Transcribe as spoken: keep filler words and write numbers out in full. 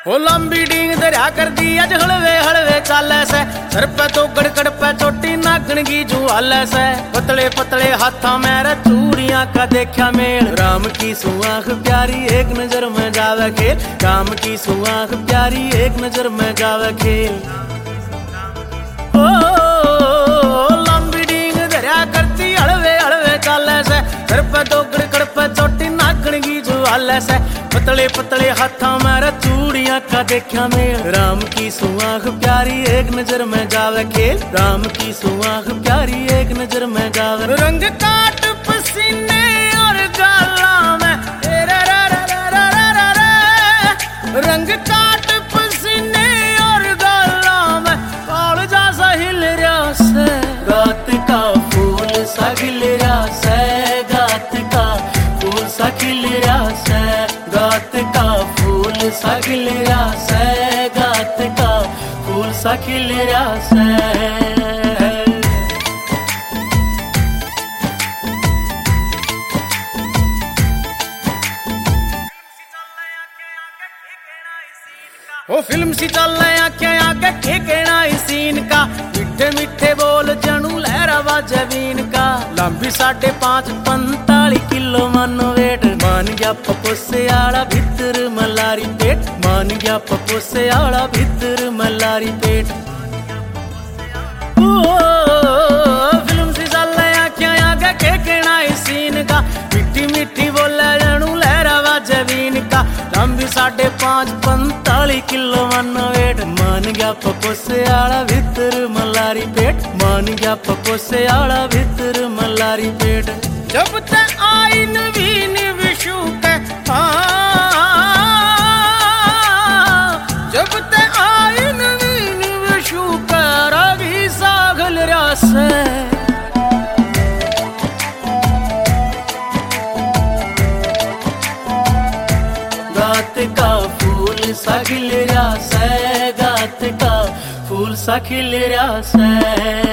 ओ लंबी डींग दरिया कर दी अज हलवे हलवे चाले से, सर पे तो गड़गड़ पे चोटी नागण की जुआले से। पतले पतले हाथा मेरे चूड़ियां का देखा मेल, राम की सुआंख प्यारी एक नजर में जावे खेल, राम की सुआंख प्यारी एक नजर में जावे खेल। ओ लंबी डींग दरिया करती हलवे हलवे चाले से, सर पे तो गड़गड़ पे चोटी नागण की जुआले से। पतले पतले हाथा मेरा चूड़ियां का देखा मेल, राम की सुआंख प्यारी एक नजर में जावे खेल, राम की सुआंख प्यारी एक नजर में जावे। रंग काट पसीने और गाला में, रंग काट पसीने और गाला में, काल जा सा हिल रहा से, रात का फूल सा खिल रहा से, गात का फूल सा खिल रहा से, गात का फूल सा खिल रहा से, गात का फूल सा खिल रहा से। ओ फिल्म सी चल आंखें आगे ठेकेना इस सीन का, मीठे मीठे बोल जनू लहरा बाजे बीन का। लंबी साढ़े पांच पंताली किलो मन वेट, मान गया पपोसे आला भीतर मलारी पेट, मान गया पपोसे आला भीतर मलारी पेट। ओ फिल्म सी चल आंखें आगे ठेकेना इस सीन का, मीठी मीठी बोले जनू लहरा बाजे बीन का। लंबी साढ़े पांच पंताली किलो मन वेट, मान गया पपोसे आला भीतर मलारी पेट, मान गया पपोसे आला भीतर मलारी पेट। जब ते आई नवीन विशु के जब ते आई नवीन विशु के, रवि सागल रासे गात का फूल सा खिल रहा से, गात का फूल सा खिल रहा से।